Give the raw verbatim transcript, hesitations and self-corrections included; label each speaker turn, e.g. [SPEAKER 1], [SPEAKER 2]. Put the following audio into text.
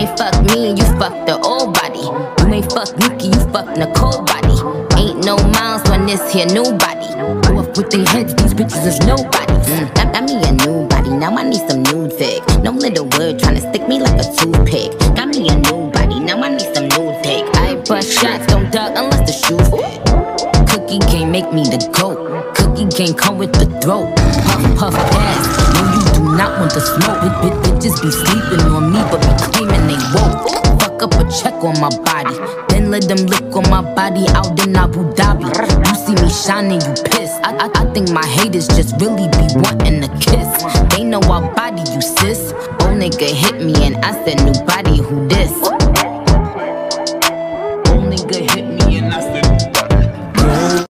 [SPEAKER 1] ain't fuck me, you fuck the old body. You ain't fuck Nikki, you fuck Nicole body. Ain't no miles on this here new body. Go up with their heads, these bitches is nobody. Mm, got, got me a new body, now I need some new dick. No little word tryna stick me like a toothpick. Got me a new body, now I need some new dick. I bust shots, don't duck unless the shoe fit. Cookie can't make me the goat. Cookie can't come with the throat. Puff, puff, pass. No, you do not want the smoke. Bit, bit, bitches be sleeping on me, but be claiming they woke. Fuck up a check on my body, then let them lick on my body out in Abu Dhabi. You see me shining, you pissed. I, I, I think my haters just really be wanting a kiss. They know I body you, sis. Old nigga hit me and I said, new body, who this?